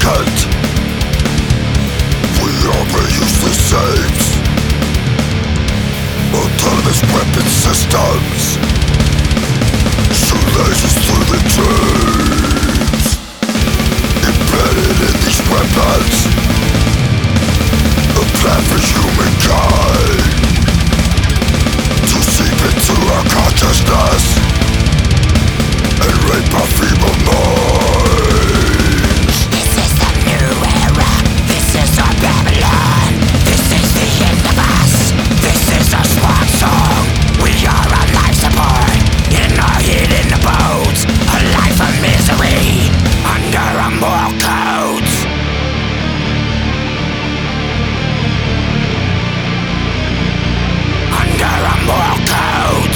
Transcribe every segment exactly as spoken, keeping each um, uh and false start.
vacant. We are but useless saves. Autonomous weapon systems shoot lasers through the tubes. Embedded in these weapons, a plan for humankind to seep into our consciousness and rape our feeble minds. This is the new era. This is our Babylon. This is the end of us. This is our swan song. We are on life support, in our hidden abodes, a life of misery under our moral codes. Under our moral codes.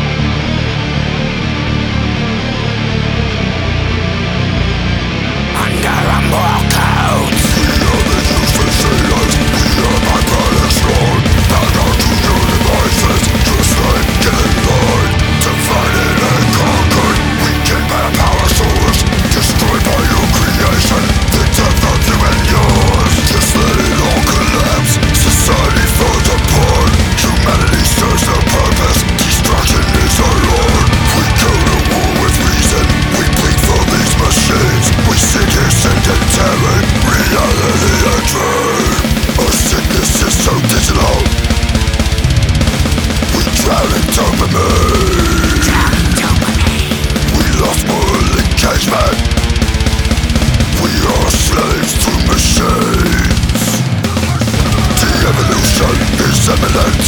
Under our moral codes. We are the useless sailors. We are my brother's Lord. Bound out to your devices, just like getting Lord. Divided and conquered, weakened by a power source, destroyed by your creation, the death of you and yours. Just let it all collapse. Society falls apart. Humanity serves no purpose. Destruction is our Lord. We go to war with reason. We bleed for these machines. We sit here sending terror. Reality a dream. Our sickness is so digital. We drown in dopamine. We lost moral engagement. We are slaves to machines. De-evolution is imminent.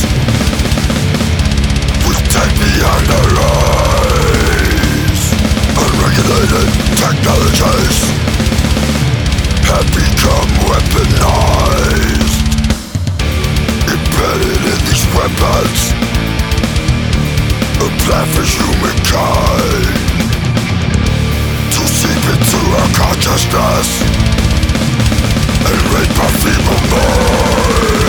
With tech behind our eyes. Unregulated technologies have become weaponized. Embedded in these weapons, a plan for humankind to seep into our consciousness and rape our feeble minds.